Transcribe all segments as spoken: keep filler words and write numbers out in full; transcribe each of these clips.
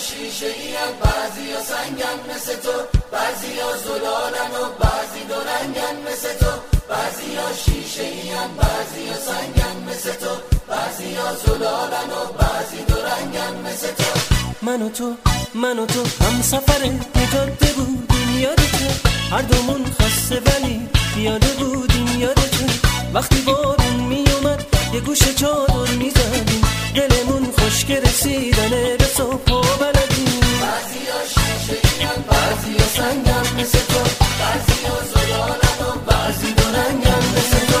شیشه ایم بعضیا سنگن مثل تو، بعضیا زلالن و بعضی دو رنگن مثل تو، بعضیا شیشه ایم بعضیا سنگن مثل تو، بعضیا زلالن و بعضی دو رنگن مثل تو. من و تو من و تو هم سفر جاده بودیم یادته، هر دومون خسته ولی پیاده بودیم یادته، وقتی بارون می اومد یه گوشه چادر می زدیم، دلمون خشک رسیدنه به صبح و بلدیم. بعضیا شیشه ایم بعضیا سنگن مثل تو، بعضیا زلالن و بعضی دو رنگن مثل تو.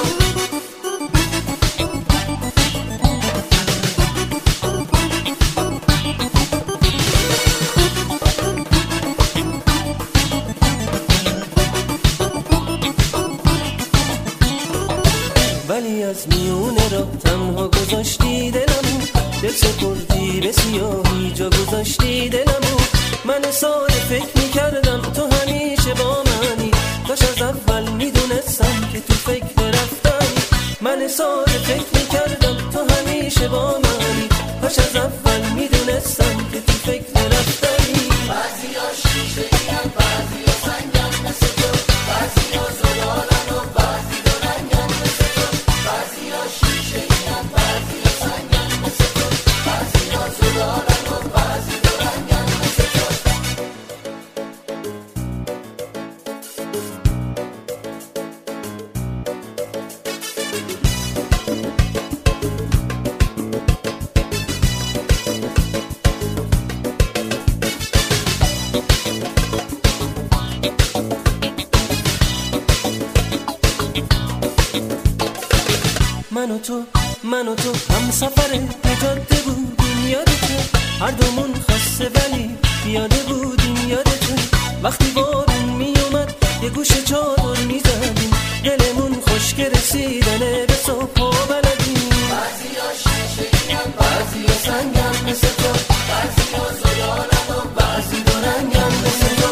ولی از میونه را تنها گذاشتی دلمو، دل سپردی به سیاهی جا گذاشتی دلمو. من ساده فکر میکردم تو همیشه با منی، کاش از اول میدونستم که تو فکر رفتنی. من ساده فکر میکردم تو همیشه با منی، کاش از اول میدونستم که تو فکر رفتنی. بعضیا شیشه ایم بعضیا سنگن مثل تو، بعضیا زلالن و بعضی دو رنگن مثل تو، بعضیا شیشه ایم بعضیا سنگن مثل تو، بعضیا زلالن و بعضی دو رنگن مثل تو. من و تو من و تو هم سفر جاده بودیم یادته، هر دومون خسته ولی پیاده بودیم یادته، وقتی بارون می اومد یه گوشه چادر می زدیم، دلمون خشک رسیدنه به صبح و بلدیم. بعضیا شیشه ایم بعضیا سنگن مثل تو، بعضیا زلالن و بعضی دو رنگن مثل تو.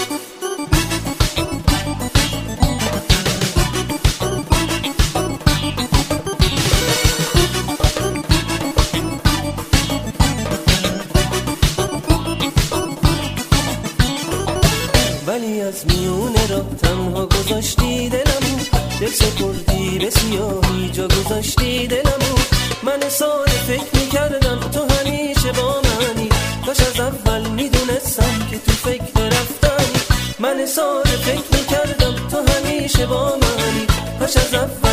ولی از میونه را تنها گذاشتی دلمو، دل سپردی به سیاهی جا گذاشتی دلمو. من ساده فکر میکردم تو همیشه با منی، کاش از اول میدونستم که تو فکر رفتنی. من ساده فکر میکردم تو همیشه با منی، کاش از اول